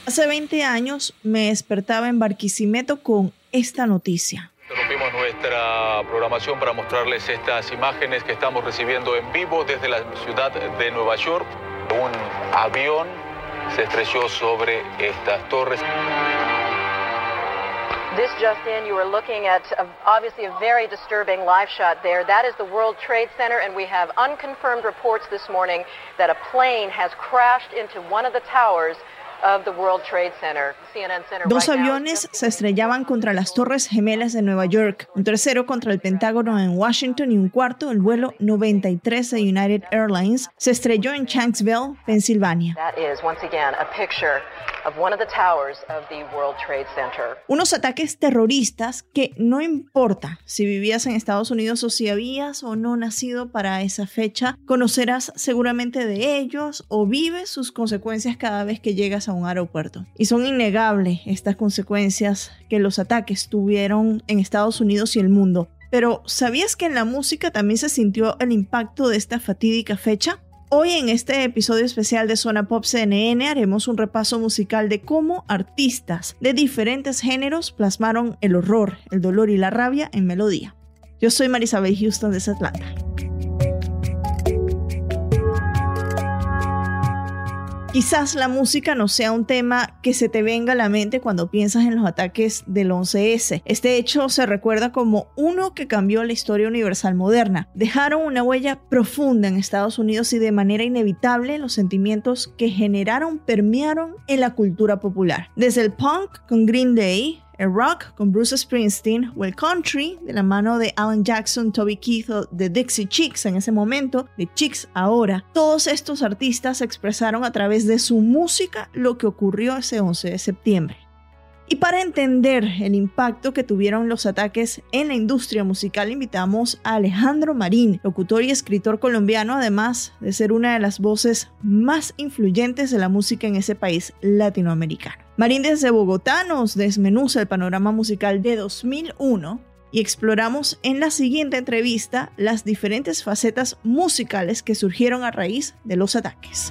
Hace 20 años me despertaba en Barquisimeto con esta noticia. Interrumpimos nuestra programación para mostrarles estas imágenes que estamos recibiendo en vivo desde la ciudad de Nueva York. Un avión se estrelló sobre estas torres. This just in, you are looking at obviously a very disturbing live shot there. That is the World Trade Center, and we have unconfirmed reports this morning that a plane has crashed into one of the towers of the World Trade Center. CNN Center. Dos aviones se estrellaban contra las Torres Gemelas de Nueva York, un tercero contra el Pentágono en Washington y un cuarto, el vuelo 93 de United Airlines, se estrelló en Shanksville, Pensilvania. That is once again a picture of one of the towers of the World Trade Center. Unos ataques terroristas que no importa si vivías en Estados Unidos o si habías o no nacido para esa fecha, conocerás seguramente de ellos o vives sus consecuencias cada vez que llegas a un aeropuerto. Y son innegables estas consecuencias que los ataques tuvieron en Estados Unidos y el mundo. Pero ¿sabías que en la música también se sintió el impacto de esta fatídica fecha? Hoy en este episodio especial de Zona Pop CNN haremos un repaso musical de cómo artistas de diferentes géneros plasmaron el horror, el dolor y la rabia en melodía. Yo soy Marisabel Houston desde Atlanta. Quizás la música no sea un tema que se te venga a la mente cuando piensas en los ataques del 11S. Este hecho se recuerda como uno que cambió la historia universal moderna. Dejaron una huella profunda en Estados Unidos y de manera inevitable los sentimientos que generaron permearon en la cultura popular. Desde el punk con Green Day, el rock con Bruce Springsteen o el country de la mano de Alan Jackson, Toby Keith o de Dixie Chicks en ese momento, de Chicks ahora. Todos estos artistas expresaron a través de su música lo que ocurrió ese 11 de septiembre. Y para entender el impacto que tuvieron los ataques en la industria musical, invitamos a Alejandro Marín, locutor y escritor colombiano, además de ser una de las voces más influyentes de la música en ese país latinoamericano. Marín desde Bogotá nos desmenuza el panorama musical de 2001 y exploramos en la siguiente entrevista las diferentes facetas musicales que surgieron a raíz de los ataques.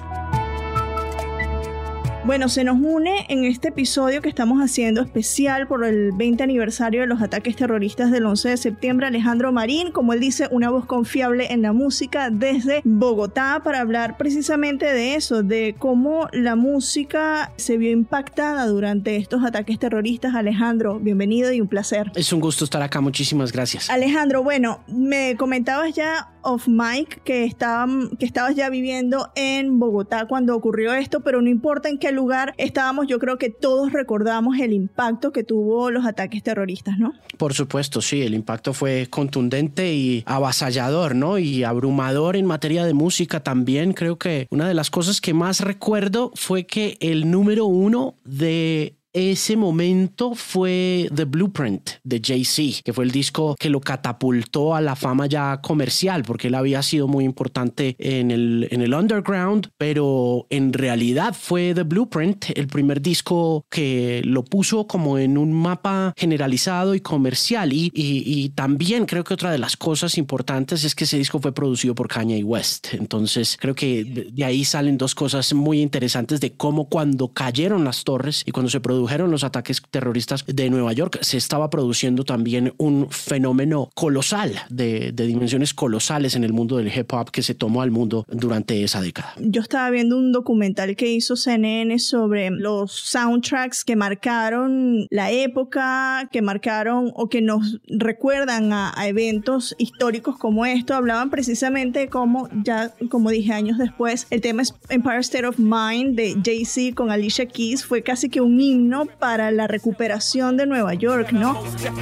Bueno, se nos une en este episodio que estamos haciendo especial por el 20 aniversario de los ataques terroristas del 11 de septiembre, Alejandro Marín, como él dice, una voz confiable en la música desde Bogotá para hablar precisamente de eso, de cómo la música se vio impactada durante estos ataques terroristas. Alejandro, bienvenido y un placer. Es un gusto estar acá, muchísimas gracias. Alejandro, bueno, me comentabas ya off mic que estabas ya viviendo en Bogotá cuando ocurrió esto, pero no importa en qué lugar estábamos, yo creo que todos recordamos el impacto que tuvo los ataques terroristas, ¿no? Por supuesto, sí, el impacto fue contundente y avasallador, ¿no? Y abrumador en materia de música también. Creo que una de las cosas que más recuerdo fue que el número 1 de ese momento fue The Blueprint de Jay-Z, que fue el disco que lo catapultó a la fama ya comercial, porque él había sido muy importante en el underground, pero en realidad fue The Blueprint el primer disco que lo puso como en un mapa generalizado y comercial. Y también creo que otra de las cosas importantes es que ese disco fue producido por Kanye West. Entonces creo que de ahí salen dos cosas muy interesantes de cómo cuando cayeron las torres y cuando se produjeron los ataques terroristas de Nueva York, se estaba produciendo también un fenómeno colosal de dimensiones colosales en el mundo del hip hop que se tomó al mundo durante esa década. Yo estaba viendo un documental que hizo CNN sobre los soundtracks que marcaron la época, que marcaron o que nos recuerdan a eventos históricos como esto. Hablaban precisamente de cómo, ya como dije años después, el tema Empire State of Mind de Jay-Z con Alicia Keys fue casi que un himno para la recuperación de Nueva York, ¿no?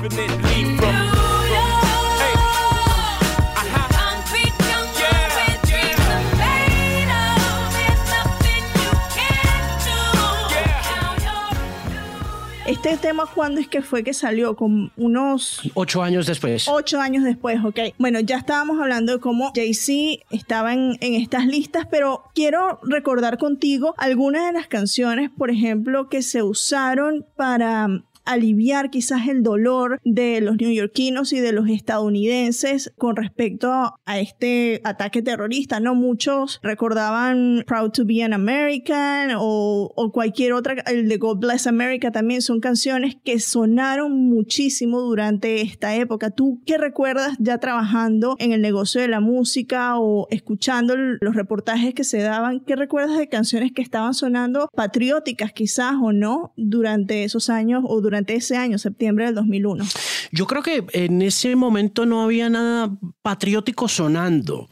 Este tema, ¿cuándo es que fue que salió? Con unos 8 años después. 8 años después, ok. Bueno, ya estábamos hablando de cómo Jay-Z estaba en estas listas, pero quiero recordar contigo algunas de las canciones, por ejemplo, que se usaron para aliviar quizás el dolor de los neoyorquinos y de los estadounidenses con respecto a este ataque terrorista, ¿no? Muchos recordaban Proud to be an American o cualquier otra, el de God Bless America también, son canciones que sonaron muchísimo durante esta época. ¿Tú qué recuerdas ya trabajando en el negocio de la música o escuchando los reportajes que se daban? ¿Qué recuerdas de canciones que estaban sonando patrióticas quizás o no durante esos años o durante ese año, septiembre del 2001? Yo creo que en ese momento no había nada patriótico sonando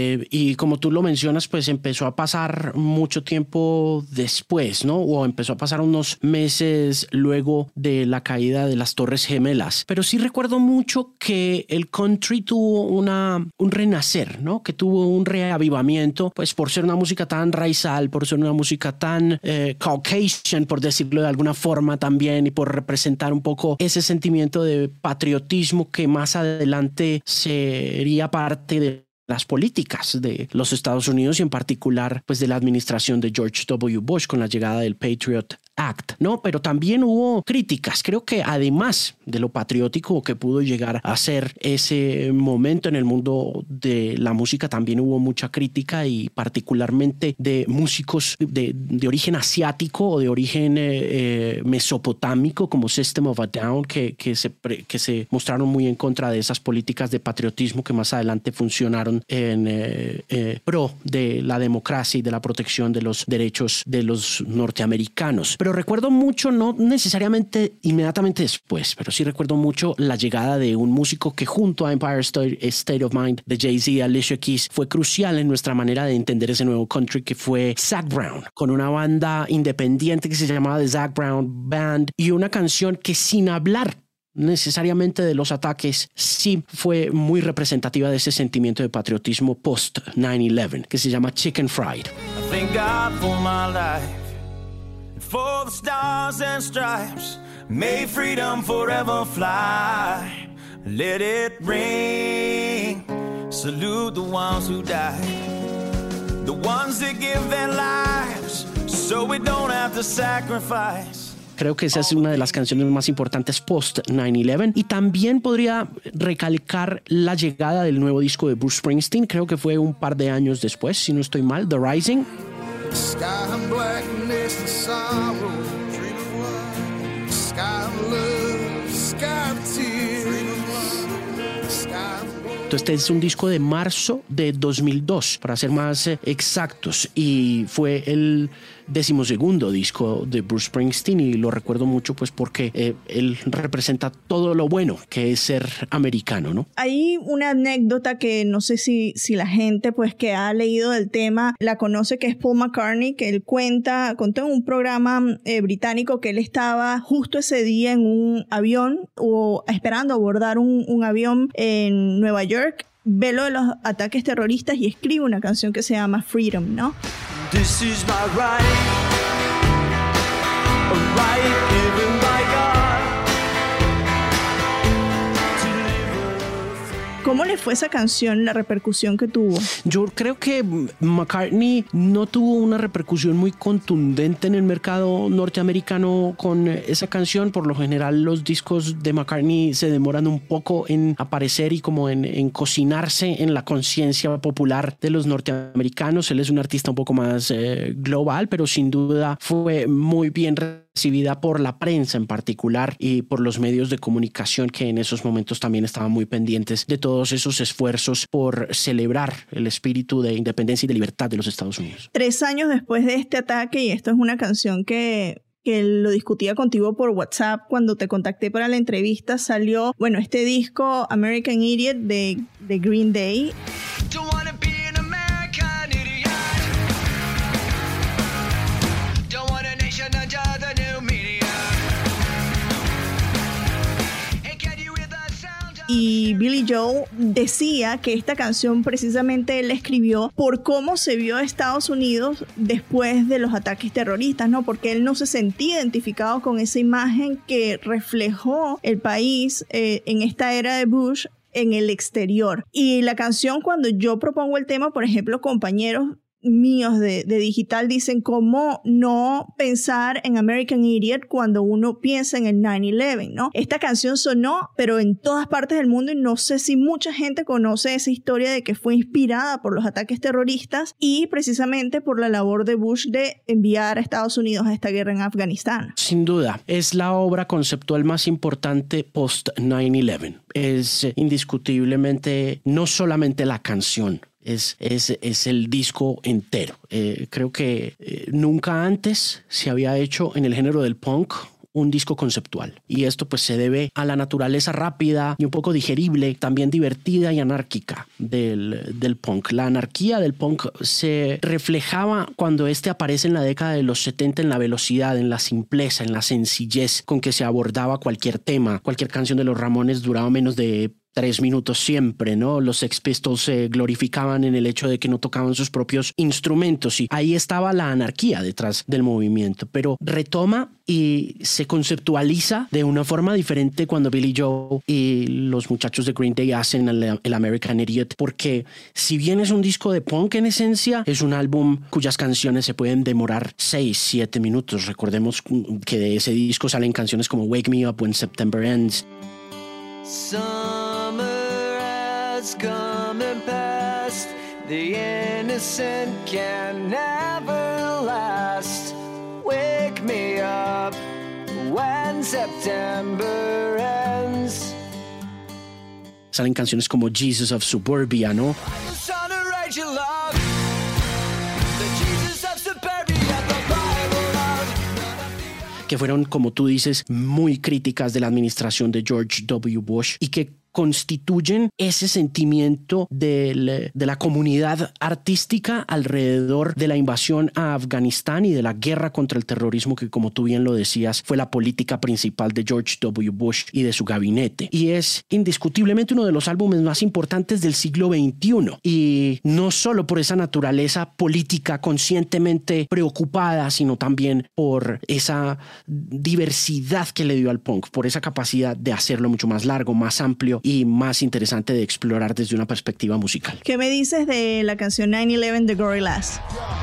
y como tú lo mencionas, pues empezó a pasar mucho tiempo después, ¿no? O empezó a pasar unos meses luego de la caída de las Torres Gemelas. Pero sí recuerdo mucho que el country tuvo un renacer, ¿no? Que tuvo un reavivamiento, pues por ser una música tan raizal, por ser una música tan Caucasian, por decirlo de alguna forma también, y por representar un poco ese sentimiento de patriotismo que más adelante sería parte de las políticas de los Estados Unidos y en particular pues de la administración de George W. Bush con la llegada del Patriot Act, ¿no? Pero también hubo críticas. Creo que además de lo patriótico que pudo llegar a ser ese momento en el mundo de la música, también hubo mucha crítica y particularmente de músicos de origen asiático o de origen mesopotámico como System of a Down que se mostraron muy en contra de esas políticas de patriotismo que más adelante funcionaron en pro de la democracia y de la protección de los derechos de los norteamericanos. Pero recuerdo mucho, no necesariamente inmediatamente después, pero sí recuerdo mucho la llegada de un músico que junto a Empire State of Mind de Jay-Z y Alicia Keys fue crucial en nuestra manera de entender ese nuevo country, que fue Zac Brown, con una banda independiente que se llamaba The Zac Brown Band y una canción que, sin hablar necesariamente de los ataques, sí fue muy representativa de ese sentimiento de patriotismo post 9/11, que se llama Chicken Fried. I thank God for my life, for the stars and stripes, may freedom forever fly, let it ring, salute the ones who died, the ones that give their lives, so we don't have to sacrifice. Creo que esa es una de las canciones más importantes post 9/11 y también podría recalcar la llegada del nuevo disco de Bruce Springsteen, creo que fue un par de años después, si no estoy mal, The Rising. Este es un disco de marzo de 2002, para ser más exactos, y fue el 12º disco de Bruce Springsteen y lo recuerdo mucho pues porque él representa todo lo bueno que es ser americano, ¿no? Hay una anécdota que no sé si la gente pues que ha leído del tema la conoce, que es Paul McCartney, que él contó en un programa británico que él estaba justo ese día en un avión o esperando abordar un avión en Nueva York, ve lo de los ataques terroristas y escribe una canción que se llama Freedom, ¿no? This is my right, a right given by God to live. ¿Cómo le fue esa canción, la repercusión que tuvo? Yo creo que McCartney no tuvo una repercusión muy contundente en el mercado norteamericano con esa canción. Por lo general los discos de McCartney se demoran un poco en aparecer y como en cocinarse en la conciencia popular de los norteamericanos. Él es un artista un poco más global, pero sin duda fue muy bien recibida por la prensa en particular y por los medios de comunicación que en esos momentos también estaban muy pendientes de todos esos esfuerzos por celebrar el espíritu de independencia y de libertad de los Estados Unidos. 3 años después de este ataque, y esto es una canción que lo discutía contigo por WhatsApp cuando te contacté para la entrevista, salió, bueno, este disco American Idiot de Green Day. Y Billy Joel decía que esta canción precisamente él la escribió por cómo se vio a Estados Unidos después de los ataques terroristas, ¿no? Porque él no se sentía identificado con esa imagen que reflejó el país en esta era de Bush en el exterior. Y la canción, cuando yo propongo el tema, por ejemplo, compañeros míos de digital dicen cómo no pensar en American Idiot cuando uno piensa en el 9/11, ¿no? Esta canción sonó, pero en todas partes del mundo, y no sé si mucha gente conoce esa historia de que fue inspirada por los ataques terroristas y precisamente por la labor de Bush de enviar a Estados Unidos a esta guerra en Afganistán. Sin duda, es la obra conceptual más importante post 9/11. Es indiscutiblemente no solamente la canción, es el disco entero. Creo que nunca antes se había hecho en el género del punk un disco conceptual, y esto pues se debe a la naturaleza rápida y un poco digerible, también divertida y anárquica del punk. La anarquía del punk se reflejaba cuando este aparece en la década de los 70 en la velocidad, en la simpleza, en la sencillez con que se abordaba cualquier tema. Cualquier canción de los Ramones duraba menos de 3 minutos siempre, ¿no? Los Sex Pistols se glorificaban en el hecho de que no tocaban sus propios instrumentos, y ahí estaba la anarquía detrás del movimiento, pero retoma y se conceptualiza de una forma diferente cuando Billy Joe y los muchachos de Green Day hacen el American Idiot, porque si bien es un disco de punk en esencia, es un álbum cuyas canciones se pueden demorar 6-7 minutos. Recordemos que de ese disco salen canciones como Wake Me Up When September Ends. Summer has come and passed. The innocent can never last. Wake me up when September ends. Salen canciones como Jesus of Suburbia, ¿no? Que fueron, como tú dices, muy críticas de la administración de George W. Bush y que constituyen ese sentimiento de la comunidad artística alrededor de la invasión a Afganistán y de la guerra contra el terrorismo, que, como tú bien lo decías, fue la política principal de George W. Bush y de su gabinete. Y es indiscutiblemente uno de los álbumes más importantes del siglo XXI, y no solo por esa naturaleza política conscientemente preocupada, sino también por esa diversidad que le dio al punk, por esa capacidad de hacerlo mucho más largo, más amplio y más interesante de explorar desde una perspectiva musical. ¿Qué me dices de la canción 9/11 de Gorillaz?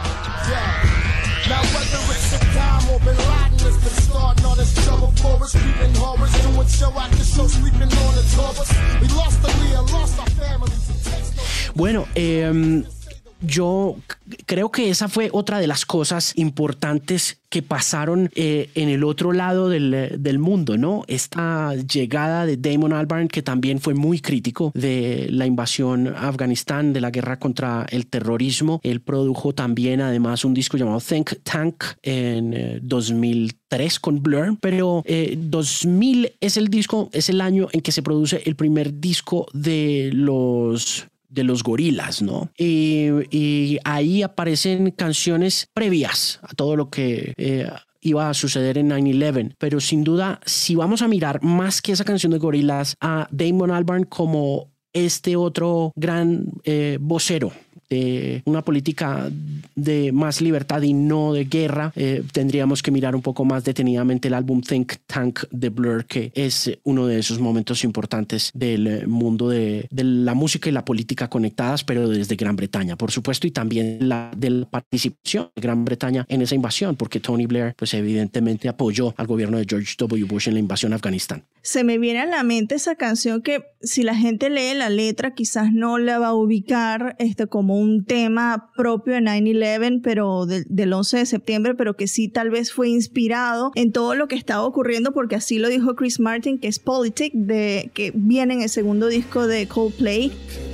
Bueno, yo creo que esa fue otra de las cosas importantes que pasaron en el otro lado del mundo, ¿no? Esta llegada de Damon Albarn, que también fue muy crítico de la invasión a Afganistán, de la guerra contra el terrorismo. Él produjo también, además, un disco llamado Think Tank en 2003 con Blur, pero 2000 es el año en que se produce el primer disco de los Gorillaz, ¿no? Y ahí aparecen canciones previas a todo lo que iba a suceder en 9/11, pero sin duda, si vamos a mirar más que esa canción de Gorillaz, a Damon Albarn como este otro gran vocero de una política de más libertad y no de guerra, tendríamos que mirar un poco más detenidamente el álbum Think Tank de Blur, que es uno de esos momentos importantes del mundo de la música y la política conectadas, pero desde Gran Bretaña, por supuesto, y también de la participación de Gran Bretaña en esa invasión, porque Tony Blair pues evidentemente apoyó al gobierno de George W. Bush en la invasión a Afganistán. Se me viene a la mente esa canción que, si la gente lee la letra, quizás no la va a ubicar como un tema propio de 9/11, pero del 11 de septiembre, pero que sí tal vez fue inspirado en todo lo que estaba ocurriendo, porque así lo dijo Chris Martin, que es Politic, que viene en el segundo disco de Coldplay.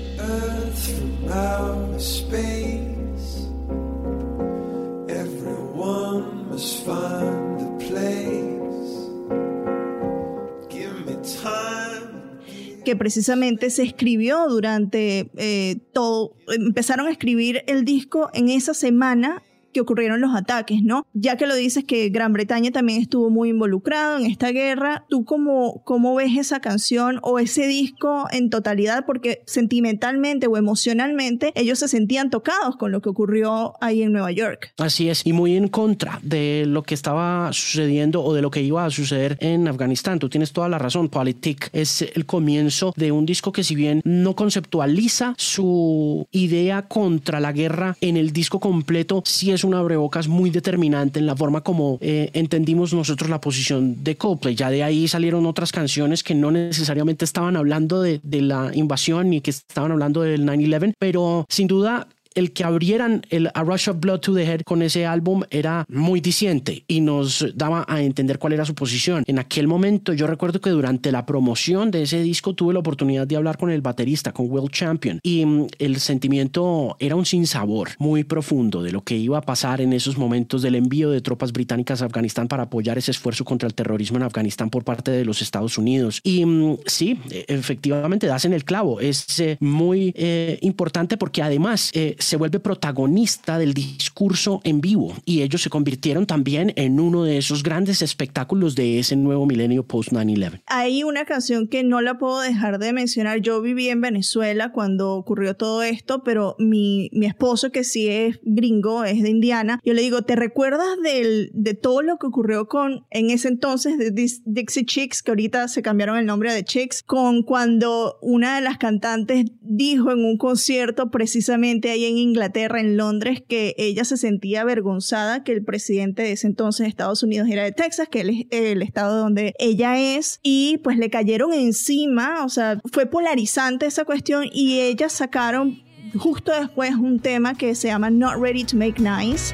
Everyone must find a place. Que precisamente se escribió durante todo, empezaron a escribir el disco en esa semana que ocurrieron los ataques, ¿no? Ya que lo dices que Gran Bretaña también estuvo muy involucrado en esta guerra, ¿tú cómo ves esa canción o ese disco en totalidad? Porque sentimentalmente o emocionalmente ellos se sentían tocados con lo que ocurrió ahí en Nueva York. Así es, y muy en contra de lo que estaba sucediendo o de lo que iba a suceder en Afganistán. Tú tienes toda la razón. Politic es el comienzo de un disco que, si bien no conceptualiza su idea contra la guerra en el disco completo, sí es un abrebocas muy determinante en la forma como entendimos nosotros la posición de Coldplay. Ya de ahí salieron otras canciones que no necesariamente estaban hablando de la invasión ni que estaban hablando del 9/11, pero sin duda el que abrieran el A Rush of Blood to the Head con ese álbum era muy diciente y nos daba a entender cuál era su posición. En aquel momento yo recuerdo que durante la promoción de ese disco tuve la oportunidad de hablar con el baterista, con Will Champion, y el sentimiento era un sinsabor muy profundo de lo que iba a pasar en esos momentos del envío de tropas británicas a Afganistán para apoyar ese esfuerzo contra el terrorismo en Afganistán por parte de los Estados Unidos. Y sí, efectivamente das en el clavo. Es muy importante porque además se vuelve protagonista del discurso en vivo y ellos se convirtieron también en uno de esos grandes espectáculos de ese nuevo milenio post 9/11. Hay una canción que no la puedo dejar de mencionar. Yo viví en Venezuela cuando ocurrió todo esto, pero mi esposo, que sí es gringo, es de Indiana, yo le digo, ¿te recuerdas de todo lo que ocurrió en ese entonces de Dixie Chicks, que ahorita se cambiaron el nombre de Chicks, con cuando una de las cantantes dijo en un concierto precisamente ahí en Inglaterra, en Londres, que ella se sentía avergonzada que el presidente de ese entonces de Estados Unidos era de Texas, que es el estado donde ella es, y pues le cayeron encima? O sea, fue polarizante esa cuestión y ellas sacaron justo después un tema que se llama Not Ready to Make Nice.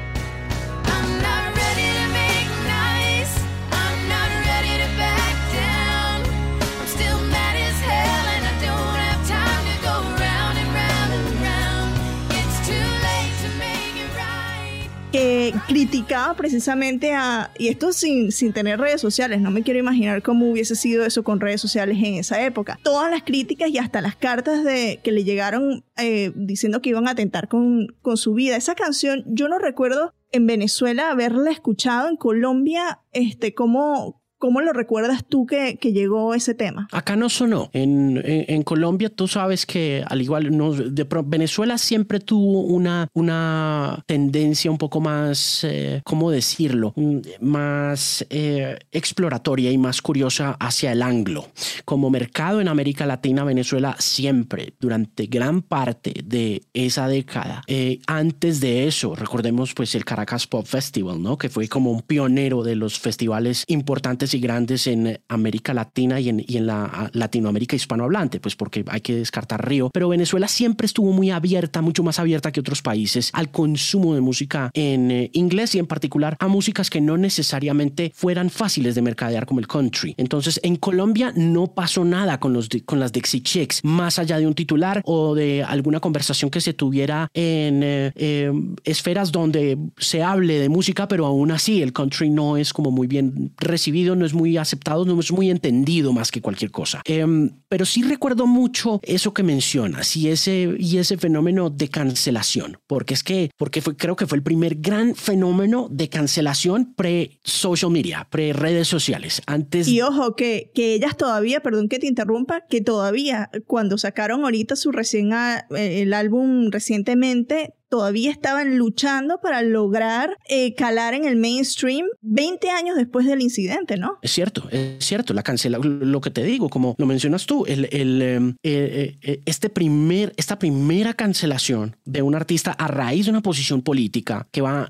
Que criticaba precisamente y esto sin tener redes sociales, no me quiero imaginar cómo hubiese sido eso con redes sociales en esa época. Todas las críticas y hasta las cartas que le llegaron diciendo que iban a atentar con su vida. Esa canción, yo no recuerdo en Venezuela haberla escuchado. En Colombia, ¿cómo lo recuerdas tú que llegó ese tema? Acá no sonó. En Colombia tú sabes que al igual Venezuela siempre tuvo una tendencia un poco más, ¿cómo decirlo? Más exploratoria y más curiosa hacia el anglo. Como mercado en América Latina, Venezuela siempre, durante gran parte de esa década, antes de eso, recordemos pues el Caracas Pop Festival, ¿no? Que fue como un pionero de los festivales importantes y grandes en América Latina y en la Latinoamérica hispanohablante, pues porque hay que descartar Río, pero Venezuela siempre estuvo muy abierta, mucho más abierta que otros países al consumo de música en inglés y en particular a músicas que no necesariamente fueran fáciles de mercadear como el country. Entonces en Colombia no pasó nada con las Dixie Chicks, más allá de un titular o de alguna conversación que se tuviera en esferas donde se hable de música, pero aún así el country no es como muy bien recibido, no es muy aceptado, no es muy entendido más que cualquier cosa. Pero sí recuerdo mucho eso que mencionas y ese fenómeno de cancelación, porque creo que fue el primer gran fenómeno de cancelación pre-social media, pre-redes sociales. Y ojo, que ellas todavía, perdón que te interrumpa, que todavía cuando sacaron ahorita el álbum recientemente, todavía estaban luchando para lograr calar en el mainstream 20 años después del incidente, ¿no? Es cierto, lo que te digo, como lo mencionas tú, esta primera cancelación de un artista a raíz de una posición política que va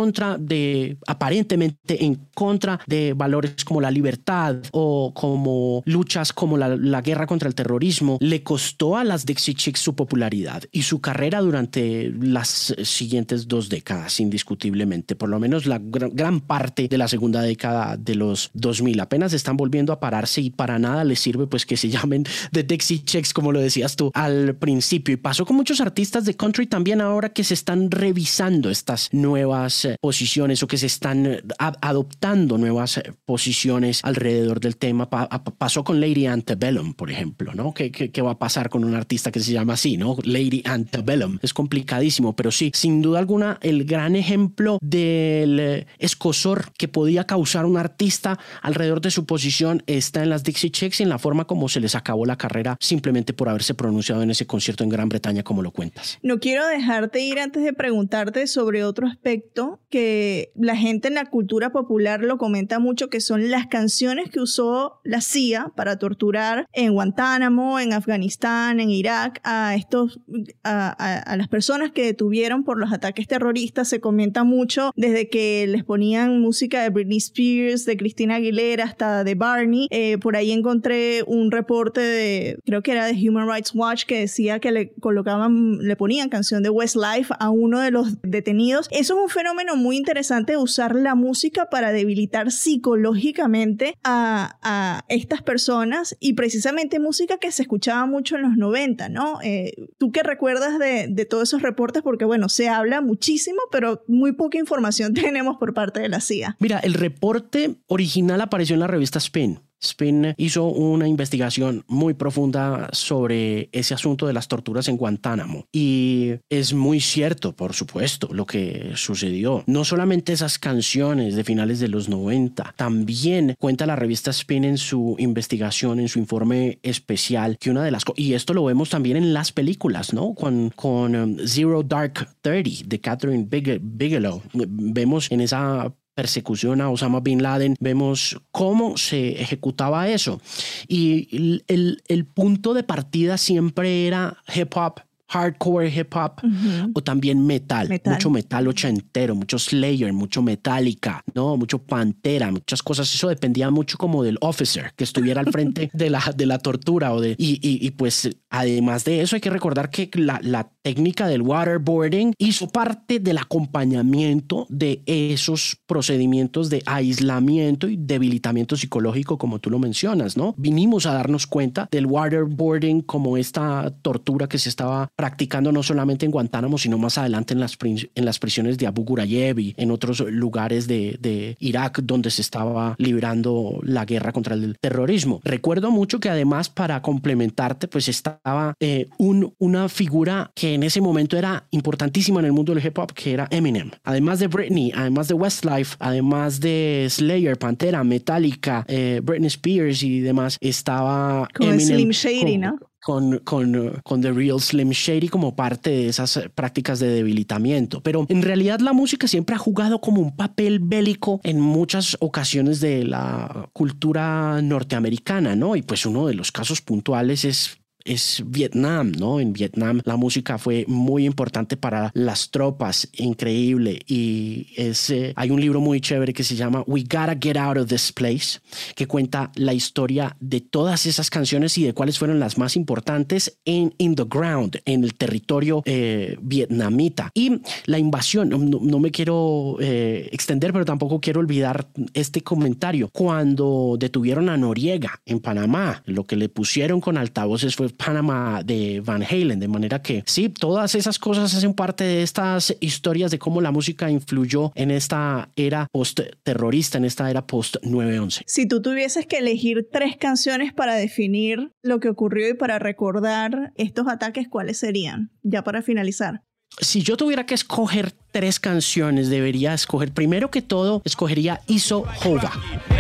aparentemente en contra de valores como la libertad o como luchas como la guerra contra el terrorismo, le costó a las Dixie Chicks su popularidad y su carrera durante las siguientes 2 décadas, indiscutiblemente, por lo menos la gran parte de la segunda década de los 2000. Apenas están volviendo a pararse y para nada les sirve pues que se llamen The Dixie Chicks, como lo decías tú al principio. Y pasó con muchos artistas de country también ahora que se están revisando estas nuevas posiciones o que se están adoptando nuevas posiciones alrededor del tema. Pasó con Lady Antebellum, por ejemplo, ¿no? ¿Qué va a pasar con un artista que se llama así, ¿no? Lady Antebellum. Es complicadísimo, pero sí, sin duda alguna, el gran ejemplo del escozor que podía causar un artista alrededor de su posición está en las Dixie Chicks y en la forma como se les acabó la carrera simplemente por haberse pronunciado en ese concierto en Gran Bretaña, como lo cuentas. No quiero dejarte ir antes de preguntarte sobre otro aspecto que la gente en la cultura popular lo comenta mucho, que son las canciones que usó la CIA para torturar en Guantánamo, en Afganistán, en Irak, a las personas que detuvieron por los ataques terroristas. Se comenta mucho desde que les ponían música de Britney Spears, de Christina Aguilera, hasta de Barney. Por ahí encontré un reporte creo que era de Human Rights Watch, que decía que le ponían canción de Westlife a uno de los detenidos. Eso es un fenómeno muy interesante, usar la música para debilitar psicológicamente a estas personas, y precisamente música que se escuchaba mucho en los 90, ¿no? ¿Tú qué recuerdas de todos esos reportes? Porque bueno, se habla muchísimo, pero muy poca información tenemos por parte de la CIA. Mira, el reporte original apareció en la revista Spin. Spin hizo una investigación muy profunda sobre ese asunto de las torturas en Guantánamo y es muy cierto, por supuesto, lo que sucedió. No solamente esas canciones de finales de los 90, también cuenta la revista Spin en su investigación, en su informe especial, que una de las cosas, y esto lo vemos también en las películas, ¿no? Con Zero Dark 30 de Catherine Bigelow, vemos en esa persecución a Osama Bin Laden, vemos cómo se ejecutaba eso. Y el punto de partida siempre era hip hop, hardcore hip hop, o también metal, mucho metal ochentero, mucho Slayer, mucho Metallica, ¿no? Mucho Pantera, muchas cosas. Eso dependía mucho como del officer que estuviera al frente de la tortura y pues además de eso hay que recordar que la técnica del waterboarding hizo parte del acompañamiento de esos procedimientos de aislamiento y debilitamiento psicológico, como tú lo mencionas, ¿no? Vinimos a darnos cuenta del waterboarding como esta tortura que se estaba practicando no solamente en Guantánamo, sino más adelante en las prisiones de Abu Ghraib y en otros lugares de Irak donde se estaba librando la guerra contra el terrorismo. Recuerdo mucho que además, para complementarte, pues estaba una figura que en ese momento era importantísima en el mundo del hip hop, que era Eminem. Además de Britney, además de Westlife, además de Slayer, Pantera, Metallica, Britney Spears y demás, estaba con Eminem, Slim Shady, ¿no? Con The Real Slim Shady como parte de esas prácticas de debilitamiento. Pero en realidad la música siempre ha jugado como un papel bélico en muchas ocasiones de la cultura norteamericana, ¿no? Y pues uno de los casos puntuales es Vietnam, ¿no? En Vietnam la música fue muy importante para las tropas, increíble. Y hay un libro muy chévere que se llama We Gotta Get Out of This Place, que cuenta la historia de todas esas canciones y de cuáles fueron las más importantes in the ground, en el territorio vietnamita. Y la invasión, no me quiero extender, pero tampoco quiero olvidar este comentario. Cuando detuvieron a Noriega en Panamá, lo que le pusieron con altavoces fue Panama de Van Halen, de manera que sí, todas esas cosas hacen parte de estas historias de cómo la música influyó en esta era post-terrorista, en esta era post-9/11. Si tú tuvieses que elegir 3 canciones para definir lo que ocurrió y para recordar estos ataques, ¿cuáles serían? Ya para finalizar. Si yo tuviera que escoger 3 canciones, debería escoger, primero que todo, escogería Iso Hova.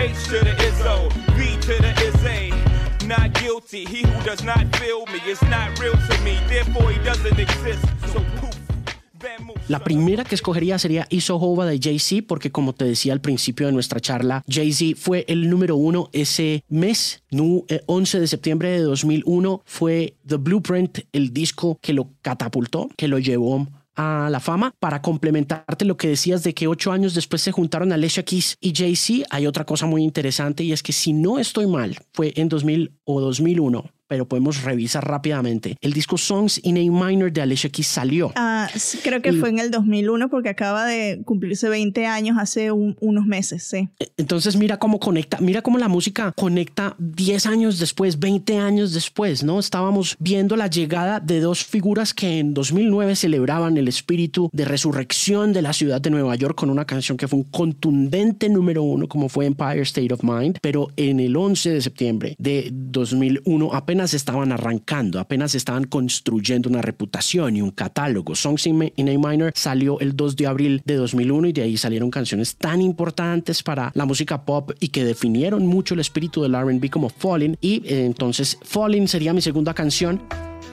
Not guilty. He who does not feel me is not real to me. Therefore he doesn't exist. So poof. La primera que escogería sería Iso Hova de Jay-Z, porque como te decía al principio de nuestra charla, Jay-Z fue el número 1 ese mes. 11 de septiembre de 2001 fue The Blueprint, el disco que lo catapultó, que lo llevó a la fama. Para complementarte lo que decías de que 8 años después se juntaron Alicia Keys y Jay-Z, hay otra cosa muy interesante, y es que, si no estoy mal, fue en 2000 o 2001, pero podemos revisar rápidamente. El disco Songs in A Minor de Alicia Keys salió. Creo que fue en el 2001, porque acaba de cumplirse 20 años hace unos meses, sí. Entonces mira cómo conecta, mira cómo la música conecta 10 años después, 20 años después, ¿no? Estábamos viendo la llegada de 2 figuras que en 2009 celebraban el espíritu de resurrección de la ciudad de Nueva York con una canción que fue un contundente número 1, como fue Empire State of Mind, pero en el 11 de septiembre de 2001, apenas apenas estaban arrancando, apenas estaban construyendo una reputación y un catálogo. Songs in A Minor salió el 2 de abril de 2001 y de ahí salieron canciones tan importantes para la música pop y que definieron mucho el espíritu del R&B como Falling, y entonces Falling sería mi segunda canción.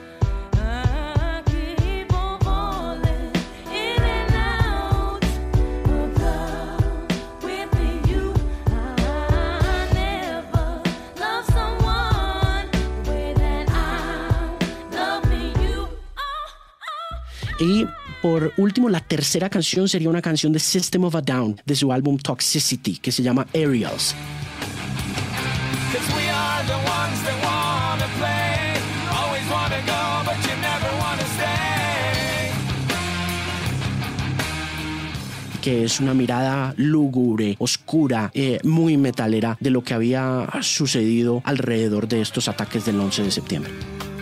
Y por último, la tercera canción sería una canción de System of a Down de su álbum Toxicity, que se llama Aerials. Que es una mirada lúgubre, oscura, muy metalera de lo que había sucedido alrededor de estos ataques del 11 de septiembre.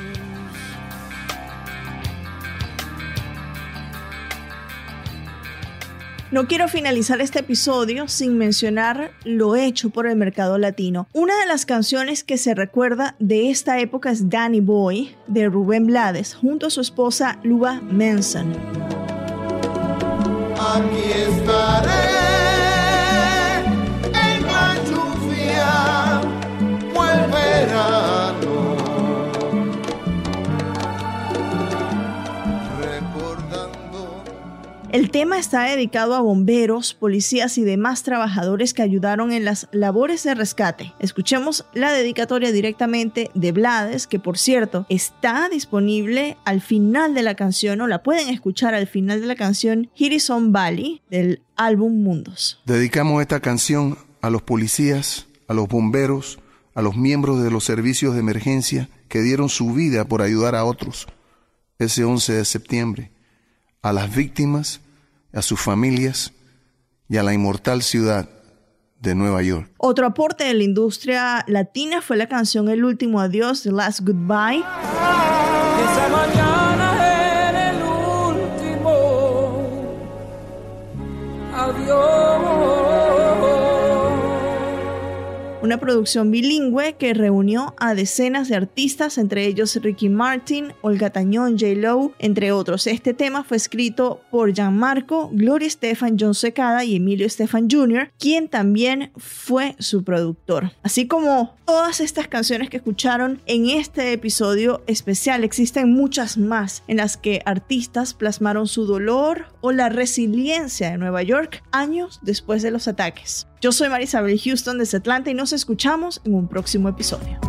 No quiero finalizar este episodio sin mencionar lo hecho por el mercado latino. Una de las canciones que se recuerda de esta época es Danny Boy, de Rubén Blades, junto a su esposa Luba Manson. Aquí estaré en la lluvia o el verano, recordando. El tema está dedicado a bomberos, policías y demás trabajadores que ayudaron en las labores de rescate. Escuchemos la dedicatoria directamente de Blades, que por cierto está disponible al final de la canción, o la pueden escuchar al final de la canción Horizon Valley del álbum Mundos. Dedicamos esta canción a los policías, a los bomberos, a los miembros de los servicios de emergencia que dieron su vida por ayudar a otros ese 11 de septiembre, a las víctimas, a sus familias y a la inmortal ciudad de Nueva York. Otro aporte de la industria latina fue la canción El Último Adiós, The Last Goodbye. Esa mañana era el último adiós. Una producción bilingüe que reunió a decenas de artistas, entre ellos Ricky Martin, Olga Tañón, J-Lo, entre otros. Este tema fue escrito por Gianmarco, Gloria Estefan, John Secada y Emilio Estefan Jr., quien también fue su productor. Así como todas estas canciones que escucharon en este episodio especial, existen muchas más en las que artistas plasmaron su dolor o la resiliencia de Nueva York años después de los ataques. Yo soy Marisabel Houston desde Atlanta y nos escuchamos en un próximo episodio.